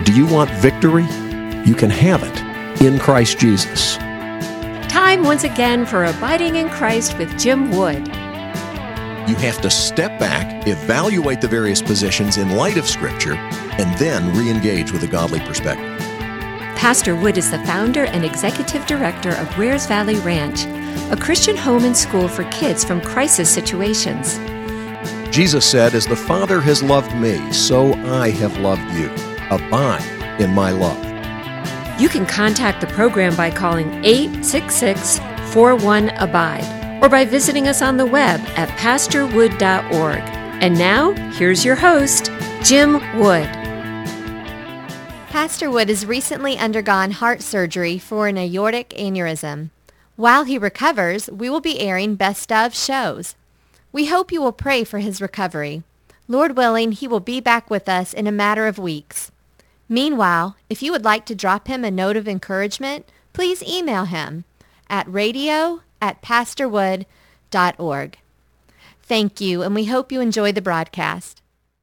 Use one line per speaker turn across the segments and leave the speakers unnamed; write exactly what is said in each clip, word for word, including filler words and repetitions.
Do you want victory? You can have it in Christ Jesus.
Time once again for Abiding in Christ with Jim Wood.
You have to step back, evaluate the various positions in light of Scripture, and then re-engage with a godly perspective.
Pastor Wood is the founder and executive director of Wares Valley Ranch, a Christian home and school for kids from crisis situations.
Jesus said, "As the Father has loved me, so I have loved you. Abide in my love."
You can contact the program by calling eight six six, four one, ABIDE or by visiting us on the web at pastor wood dot org. And now, here's your host, Jim Wood.
Pastor Wood has recently undergone heart surgery for an aortic aneurysm. While he recovers, we will be airing best of shows. We hope you will pray for his recovery. Lord willing, he will be back with us in a matter of weeks. Meanwhile, if you would like to drop him a note of encouragement, please email him at radio at pastor wood dot org. Thank you, and we hope you enjoy the broadcast.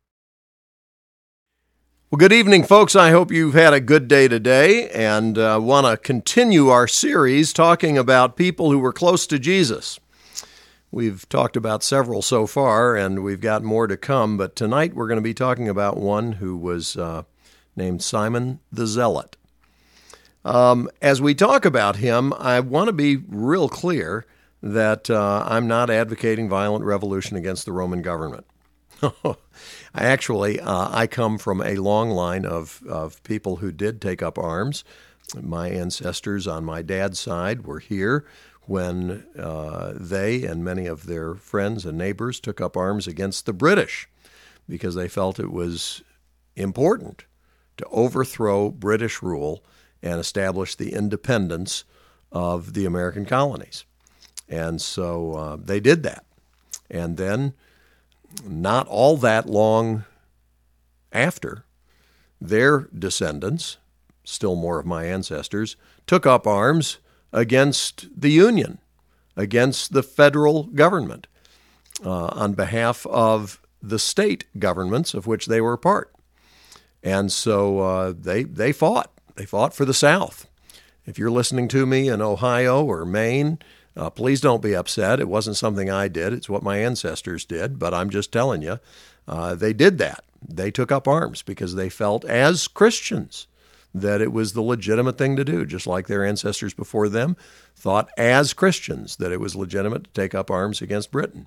Well, good evening, folks. I hope you've had a good day today and uh, want to continue our series talking about people who were close to Jesus. We've talked about several so far, and we've got more to come, but tonight we're going to be talking about one who was uh, named Simon the Zealot. Um, as we talk about him, I want to be real clear that uh, I'm not advocating violent revolution against the Roman government. I actually, uh, I come from a long line of, of people who did take up arms. My ancestors on my dad's side were here when uh, they and many of their friends and neighbors took up arms against the British because they felt it was important to overthrow British rule and establish the independence of the American colonies. And so uh, they did that. And then, not all that long after, their descendants, still more of my ancestors, took up arms against the Union, against the federal government, uh, on behalf of the state governments of which they were part. And so uh, they they fought. They fought for the South. If you're listening to me in Ohio or Maine, uh, please don't be upset. It wasn't something I did. It's what my ancestors did. But I'm just telling you, uh, they did that. They took up arms because they felt, as Christians, that it was the legitimate thing to do, just like their ancestors before them thought, as Christians, that it was legitimate to take up arms against Britain.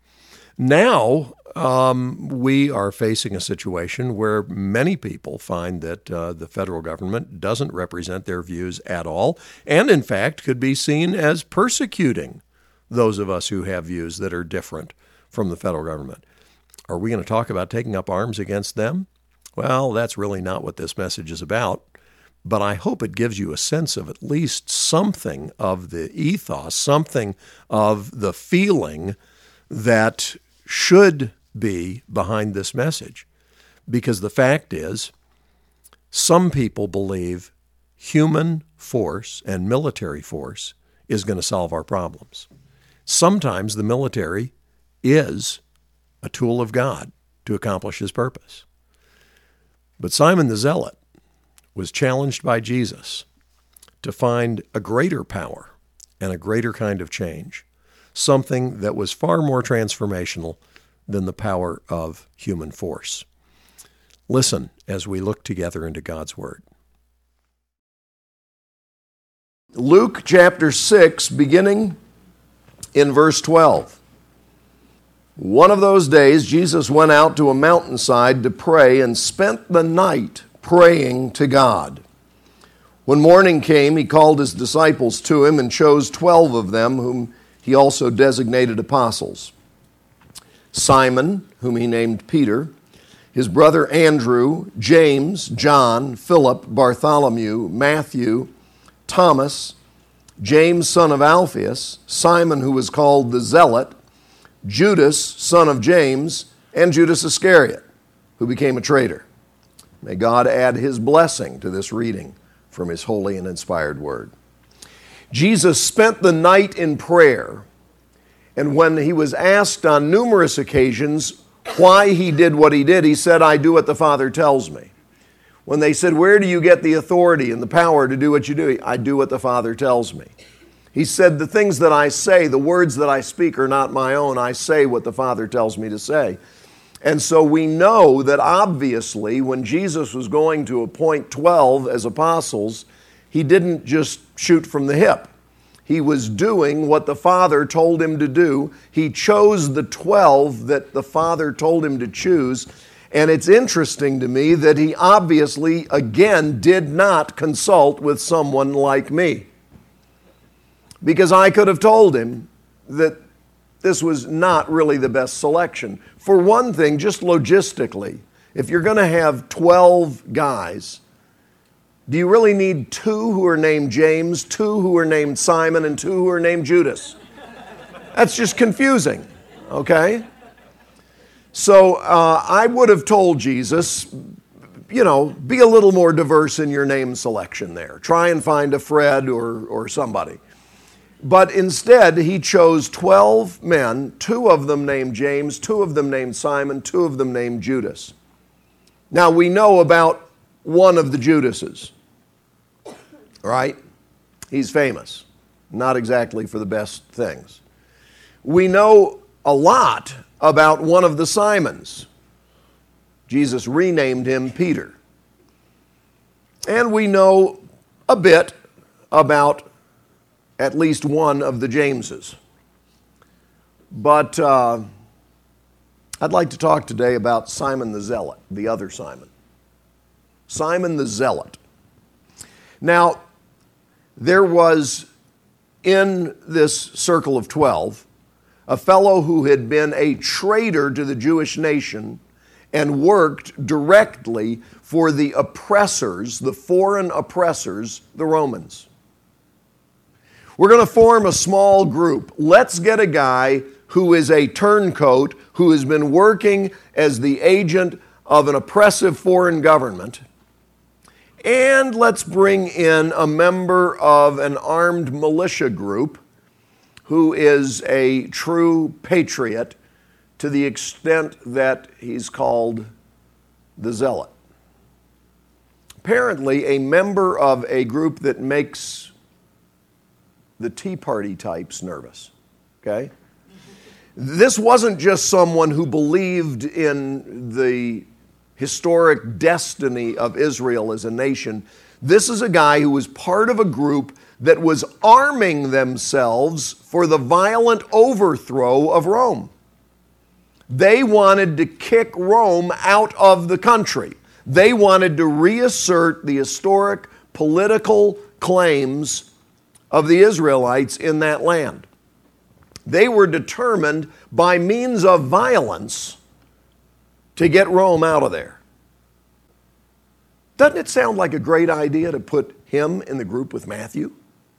Now, um, we are facing a situation where many people find that uh, the federal government doesn't represent their views at all, and in fact could be seen as persecuting those of us who have views that are different from the federal government. Are we going to talk about taking up arms against them? Well, that's really not what this message is about, but I hope it gives you a sense of at least something of the ethos, something of the feeling that should be behind this message. Because the fact is, some people believe human force and military force is going to solve our problems. Sometimes the military is a tool of God to accomplish his purpose. But Simon the Zealot was challenged by Jesus to find a greater power and a greater kind of change, something that was far more transformational than the power of human force. Listen as we look together into God's Word. Luke chapter six, beginning in verse twelve. One of those days, Jesus went out to a mountainside to pray and spent the night praying to God. When morning came, he called his disciples to him and chose twelve of them, whom he also designated apostles. Simon, whom he named Peter, his brother Andrew, James, John, Philip, Bartholomew, Matthew, Thomas, James, son of Alphaeus, Simon, who was called the Zealot, Judas, son of James, and Judas Iscariot, who became a traitor. May God add his blessing to this reading from his holy and inspired word. Jesus spent the night in prayer, and when he was asked on numerous occasions why he did what he did, he said, "I do what the Father tells me." When they said, where do you get the authority and the power to do what you do? I do what the Father tells me. He said, the things that I say, the words that I speak are not my own. I say what the Father tells me to say. And so we know that obviously when Jesus was going to appoint twelve as apostles, he didn't just shoot from the hip. He was doing what the Father told him to do. He chose the twelve that the Father told him to choose. And it's interesting to me that he obviously, again, did not consult with someone like me. Because I could have told him that this was not really the best selection. For one thing, just logistically, if you're going to have twelve guys, do you really need two who are named James, two who are named Simon, and two who are named Judas? That's just confusing, okay? So uh, I would have told Jesus, you know, be a little more diverse in your name selection there. Try and find a Fred or, or somebody. But instead, he chose twelve men, two of them named James, two of them named Simon, two of them named Judas. Now, we know about one of the Judases, right? He's famous, not exactly for the best things. We know a lot about one of the Simons. Jesus renamed him Peter. And we know a bit about at least one of the Jameses. But uh, I'd like to talk today about Simon the Zealot, the other Simon. Simon the Zealot. Now, there was in this circle of twelve a fellow who had been a traitor to the Jewish nation and worked directly for the oppressors, the foreign oppressors, the Romans. We're going to form a small group. Let's get a guy who is a turncoat, who has been working as the agent of an oppressive foreign government. And let's bring in a member of an armed militia group who is a true patriot to the extent that he's called the Zealot. Apparently, a member of a group that makes the Tea Party types nervous, okay? This wasn't just someone who believed in the historic destiny of Israel as a nation. This is a guy who was part of a group that was arming themselves for the violent overthrow of Rome. They wanted to kick Rome out of the country. They wanted to reassert the historic political claims of the Israelites in that land. They were determined by means of violence to get Rome out of there. Doesn't it sound like a great idea to put him in the group with Matthew?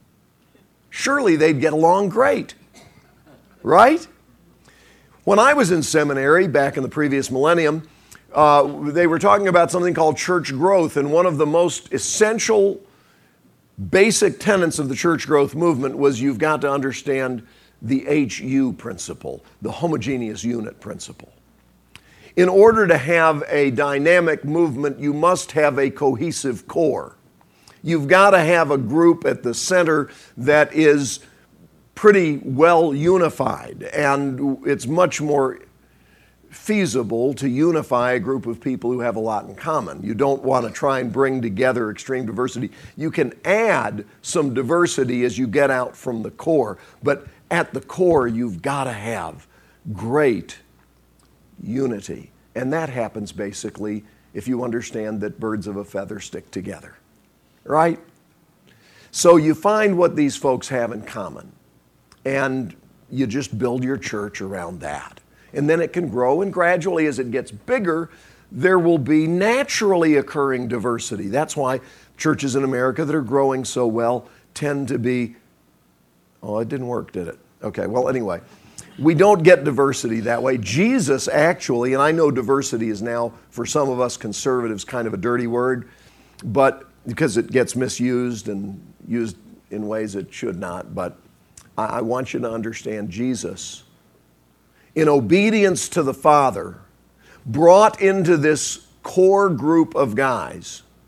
Surely they'd get along great, right? When I was in seminary back in the previous millennium, uh, they were talking about something called church growth, and one of the most essential basic tenets of the church growth movement was you've got to understand the H U principle, the homogeneous unit principle. In order to have a dynamic movement, you must have a cohesive core. You've got to have a group at the center that is pretty well unified, and it's much more feasible to unify a group of people who have a lot in common. You don't want to try and bring together extreme diversity. You can add some diversity as you get out from the core, but at the core, you've got to have great unity. And that happens basically if you understand that birds of a feather stick together, right? So you find what these folks have in common, and you just build your church around that. And then it can grow, and gradually as it gets bigger, there will be naturally occurring diversity. That's why churches in America that are growing so well tend to be, oh, it didn't work, did it? Okay, well, anyway, we don't get diversity that way. Jesus actually, and I know diversity is now, for some of us conservatives, kind of a dirty word, but because it gets misused and used in ways it should not, but I, I want you to understand Jesus, in obedience to the Father, brought into this core group of guys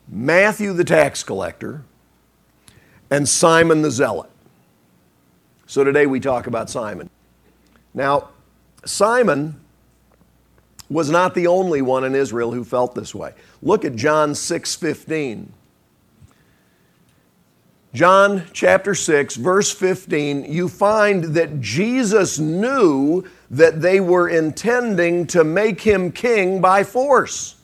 Matthew the tax collector, and Simon the zealot. So today we talk about Simon. Now, Simon was not the only one in Israel who felt this way. Look at John six fifteen. John chapter six, verse fifteen, you find that Jesus knew that they were intending to make him king by force.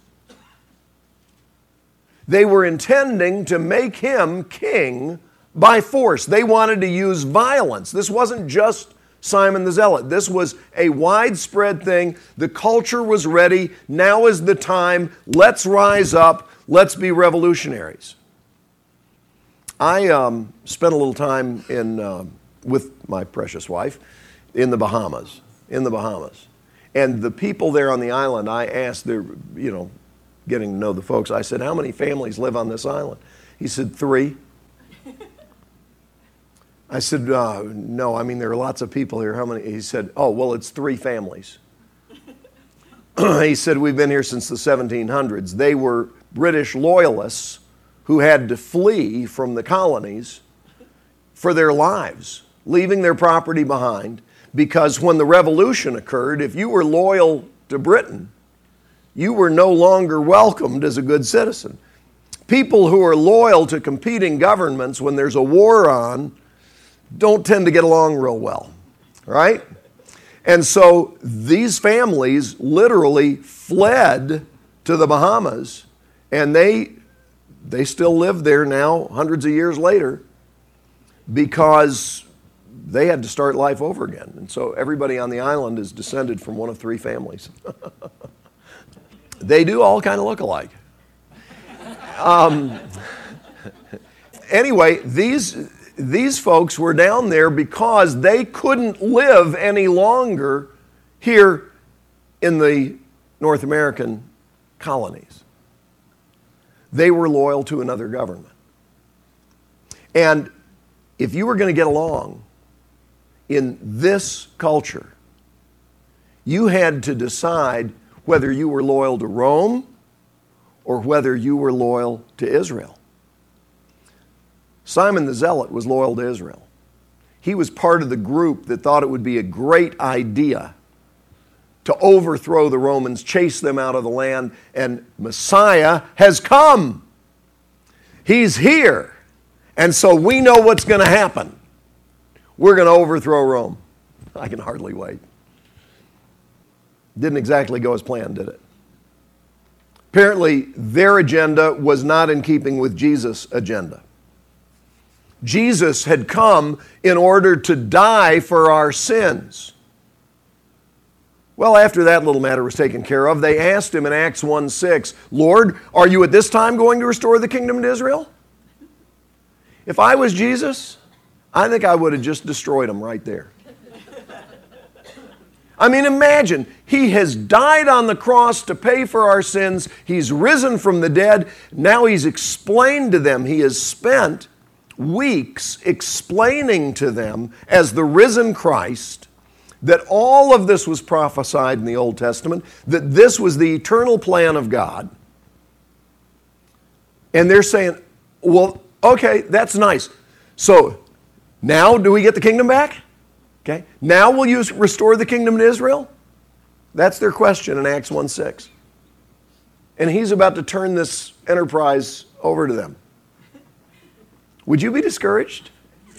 They were intending to make him king by force. They wanted to use violence. This wasn't just Simon the Zealot. This was a widespread thing. The culture was ready. Now is the time. Let's rise up. Let's be revolutionaries. I um, spent a little time in uh, with my precious wife in the Bahamas. In the Bahamas, and the people there on the island. I asked, their, you know, getting to know the folks. I said, "How many families live on this island?" He said, three. I said, uh, no, I mean, there are lots of people here. How many? He said, oh, well, it's three families. He said, we've been here since the seventeen hundreds. They were British loyalists who had to flee from the colonies for their lives, leaving their property behind, because when the revolution occurred, if you were loyal to Britain, you were no longer welcomed as a good citizen. People who are loyal to competing governments when there's a war on don't tend to get along real well, right? And so these families literally fled to the Bahamas, and they they still live there now, hundreds of years later, because they had to start life over again. And so everybody on the island is descended from one of three families. They do all kind of look alike. Um, anyway, these... These folks were down there because they couldn't live any longer here in the North American colonies. They were loyal to another government. And if you were going to get along in this culture, you had to decide whether you were loyal to Rome or whether you were loyal to Israel. Simon the Zealot was loyal to Israel. He was part of the group that thought it would be a great idea to overthrow the Romans, chase them out of the land, and Messiah has come. He's here. And so we know what's going to happen. We're going to overthrow Rome. I can hardly wait. Didn't exactly go as planned, did it? Apparently, their agenda was not in keeping with Jesus' agenda. Jesus had come in order to die for our sins. Well, after that little matter was taken care of, they asked him in Acts one six, Lord, are you at this time going to restore the kingdom to Israel? If I was Jesus, I think I would have just destroyed them right there. I mean, imagine, he has died on the cross to pay for our sins. He's risen from the dead. Now he's explained to them. He has spent weeks explaining to them as the risen Christ that all of this was prophesied in the Old Testament, that this was the eternal plan of God. And they're saying, well, okay, that's nice. So now do we get the kingdom back? Okay. Now will you restore the kingdom to Israel? That's their question in Acts one six. And he's about to turn this enterprise over to them. Would you be discouraged?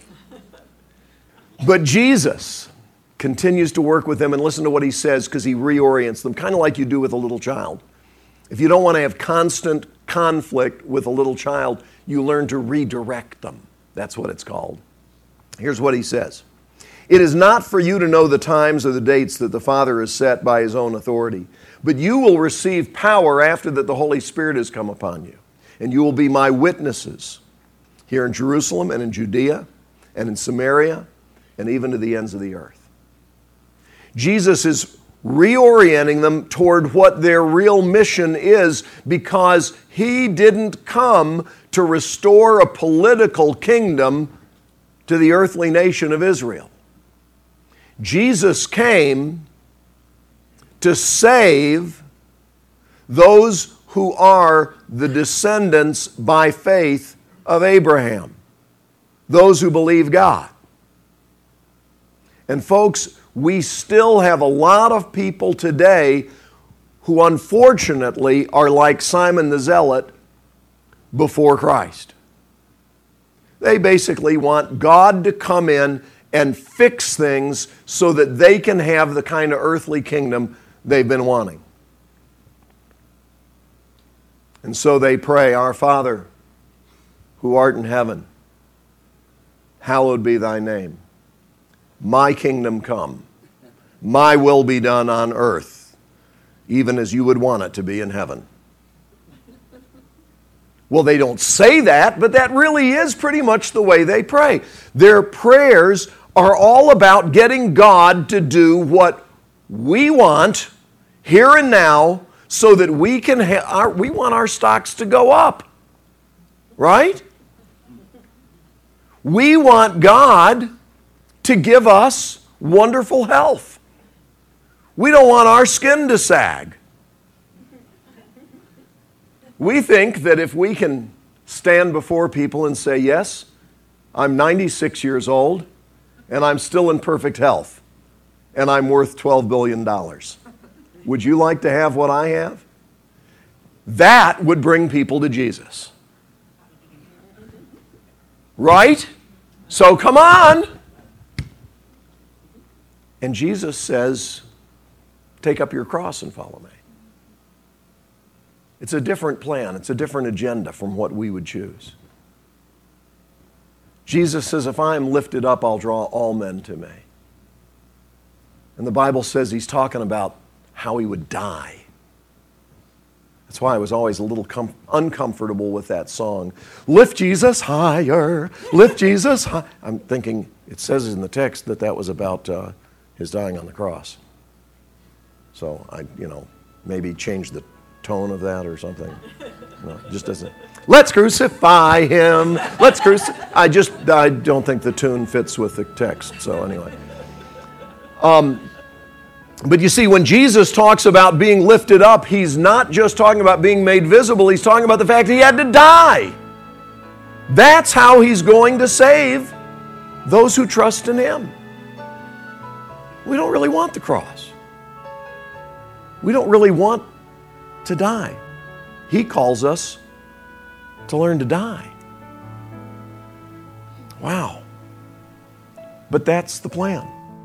But Jesus continues to work with them, and listen to what he says, because he reorients them, kind of like you do with a little child. If you don't want to have constant conflict with a little child, you learn to redirect them. That's what it's called. Here's what he says. It is not for you to know the times or the dates that the Father has set by his own authority, but you will receive power after that the Holy Spirit has come upon you, and you will be my witnesses here in Jerusalem and in Judea and in Samaria and even to the ends of the earth. Jesus is reorienting them toward what their real mission is, because he didn't come to restore a political kingdom to the earthly nation of Israel. Jesus came to save those who are the descendants by faith of Abraham, those who believe God. And folks, we still have a lot of people today who unfortunately are like Simon the Zealot before Christ. They basically want God to come in and fix things so that they can have the kind of earthly kingdom they've been wanting. And so they pray, "Our Father, who art in heaven, hallowed be thy name. My kingdom come. My will be done on earth, even as you would want it to be in heaven." Well, they don't say that, but that really is pretty much the way they pray. Their prayers are all about getting God to do what we want here and now so that we can ha- our, we want our stocks to go up. Right? We want God to give us wonderful health. We don't want our skin to sag. We think that if we can stand before people and say, "Yes, I'm ninety-six years old, and I'm still in perfect health, and I'm worth twelve billion dollars. Would you like to have what I have?" That would bring people to Jesus. Right? So come on. And Jesus says, "Take up your cross and follow me." It's a different plan. It's a different agenda from what we would choose. Jesus says, "If I am lifted up, I'll draw all men to me." And the Bible says he's talking about how he would die. That's why I was always a little com- uncomfortable with that song. "Lift Jesus higher, lift Jesus high." I'm thinking, it says in the text that that was about uh, his dying on the cross. So I, you know, maybe change the tone of that or something. No, it just doesn't. "Let's crucify him. Let's crucify." I just, I don't think the tune fits with the text. So anyway. Um, but you see, when Jesus talks about being lifted up, he's not just talking about being made visible. He's talking about the fact that he had to die. That's how he's going to save those who trust in him. We don't really want the cross. We don't really want to die. He calls us to learn to die. Wow. But that's the plan.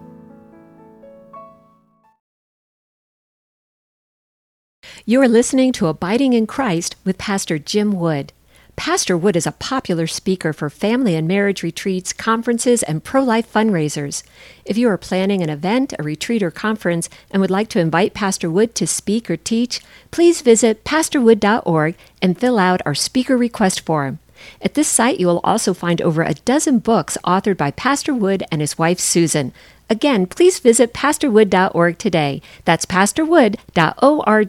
You're listening to Abiding in Christ with Pastor Jim Wood. Pastor Wood is a popular speaker for family and marriage retreats, conferences, and pro-life fundraisers. If you are planning an event, a retreat, or conference and would like to invite Pastor Wood to speak or teach, please visit pastor wood dot org and fill out our speaker request form. At this site, you will also find over a dozen books authored by Pastor Wood and his wife, Susan. Again, please visit pastor wood dot org today. That's pastor wood dot org.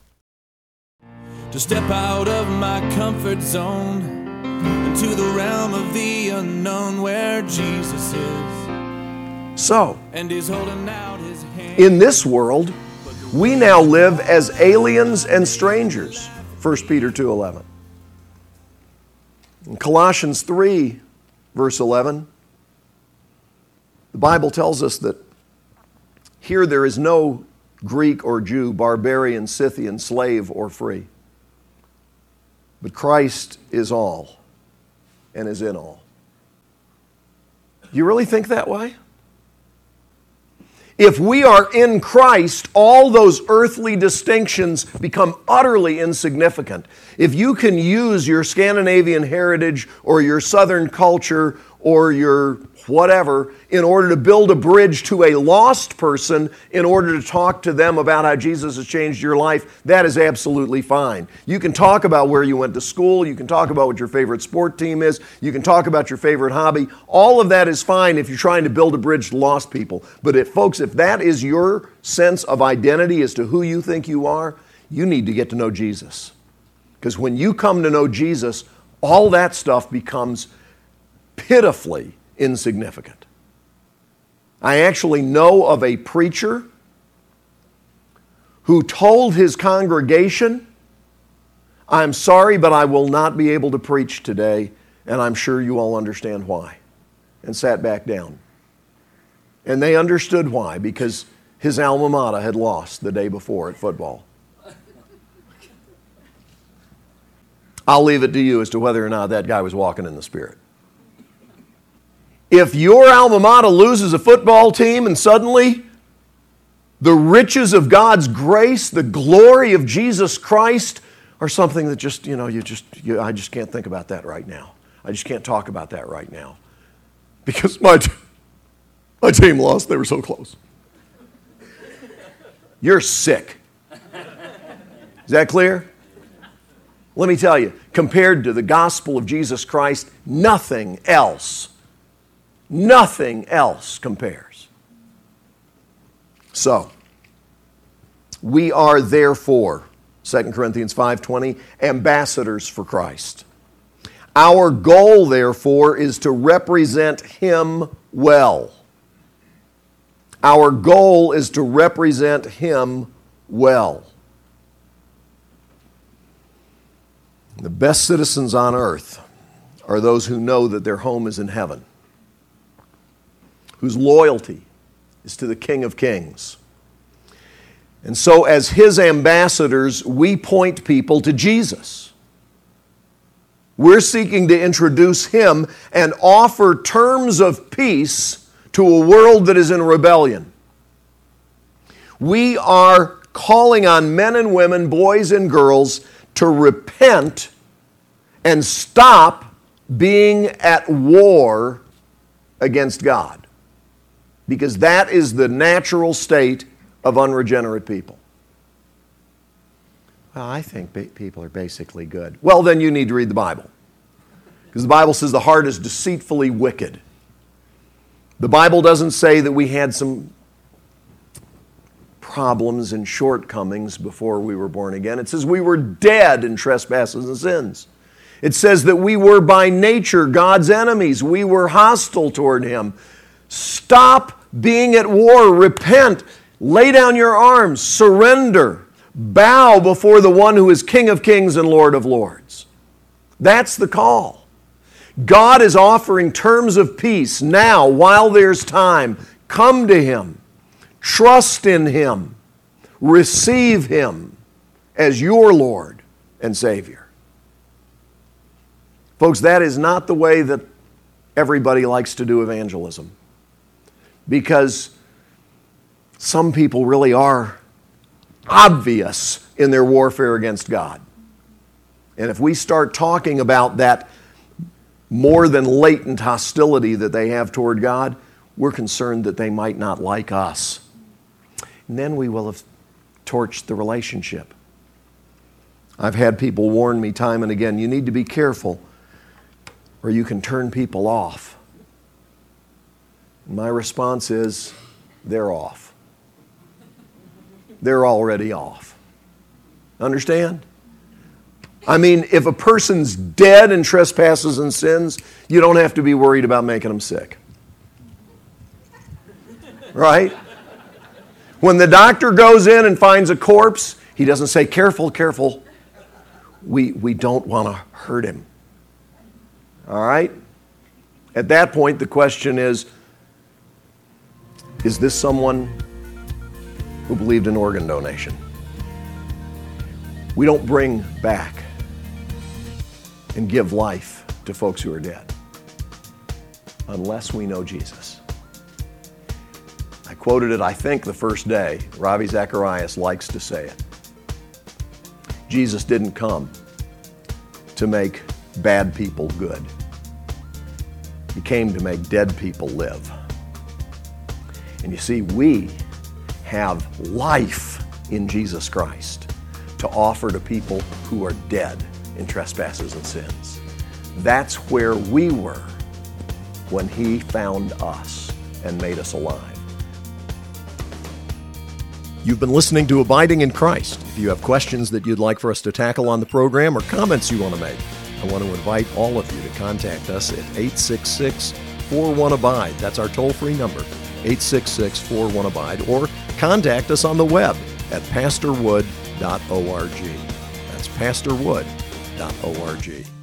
To step out of my comfort zone into the realm of the unknown where Jesus is.
So,
And he's holding out his hand.
in this world, we now live as aliens and strangers. First Peter two eleven. In Colossians three, verse eleven, the Bible tells us that here there is no Greek or Jew, barbarian, Scythian, slave, or free. But Christ is all and is in all. Do you really think that way? If we are in Christ, all those earthly distinctions become utterly insignificant. If you can use your Scandinavian heritage or your Southern culture or your whatever in order to build a bridge to a lost person in order to talk to them about how Jesus has changed your life, that is absolutely fine. You can talk about where you went to school. You can talk about what your favorite sport team is. You can talk about your favorite hobby. All of that is fine if you're trying to build a bridge to lost people. But if, folks, if that is your sense of identity as to who you think you are, you need to get to know Jesus. Because when you come to know Jesus, all that stuff becomes pitifully insignificant. I actually know of a preacher who told his congregation I'm sorry, but I will not be able to preach today, and I'm sure you all understand why. And sat back down. And they understood why, because his alma mater had lost the day before at football. I'll leave it to you as to whether or not that guy was walking in the Spirit. If your alma mater loses a football team and suddenly the riches of God's grace, the glory of Jesus Christ are something that just, you know, you just, you, I just can't think about that right now. I just can't talk about that right now. Because my, t- my team lost, they were so close. You're sick. Is that clear? Let me tell you, compared to the gospel of Jesus Christ, nothing else, nothing else compares. So, we are therefore, Second Corinthians five twenty, ambassadors for Christ. Our goal, therefore, is to represent Him well. Our goal is to represent Him well. The best citizens on earth are those who know that their home is in heaven, whose loyalty is to the King of Kings. And so as His ambassadors, we point people to Jesus. We're seeking to introduce Him and offer terms of peace to a world that is in rebellion. We are calling on men and women, boys and girls, to repent and stop being at war against God. Because that is the natural state of unregenerate people. Well, I think ba- people are basically good. Well, then you need to read the Bible. Because the Bible says the heart is deceitfully wicked. The Bible doesn't say that we had some problems and shortcomings before we were born again. It says we were dead in trespasses and sins. It says that we were by nature God's enemies. We were hostile toward Him. Stop being at war. Repent. Lay down your arms. Surrender. Bow before the one who is King of Kings and Lord of Lords. That's the call. God is offering terms of peace now while there's time. Come to Him. Trust in Him. Receive Him as your Lord and Savior. Folks, that is not the way that everybody likes to do evangelism. Because some people really are obvious in their warfare against God. And if we start talking about that more than latent hostility that they have toward God, we're concerned that they might not like us. And then we will have torched the relationship. I've had people warn me time and again, you need to be careful or you can turn people off. And my response is, they're off. They're already off. Understand? I mean, if a person's dead in trespasses and sins, you don't have to be worried about making them sick. Right? When the doctor goes in and finds a corpse, he doesn't say, careful, careful. We, we don't want to hurt him. All right? At that point, the question is, is this someone who believed in organ donation? We don't bring back and give life to folks who are dead unless we know Jesus. I quoted it, I think, the first day. Ravi Zacharias likes to say it. Jesus didn't come to make bad people good. He came to make dead people live. And you see, we have life in Jesus Christ to offer to people who are dead in trespasses and sins. That's where we were when He found us and made us alive. You've been listening to Abiding in Christ. If you have questions that you'd like for us to tackle on the program or comments you want to make, I want to invite all of you to contact us at eight six six, four one, abide. That's our toll-free number, eight six six, four one, abide. Or contact us on the web at pastor wood dot org. That's pastor wood dot org.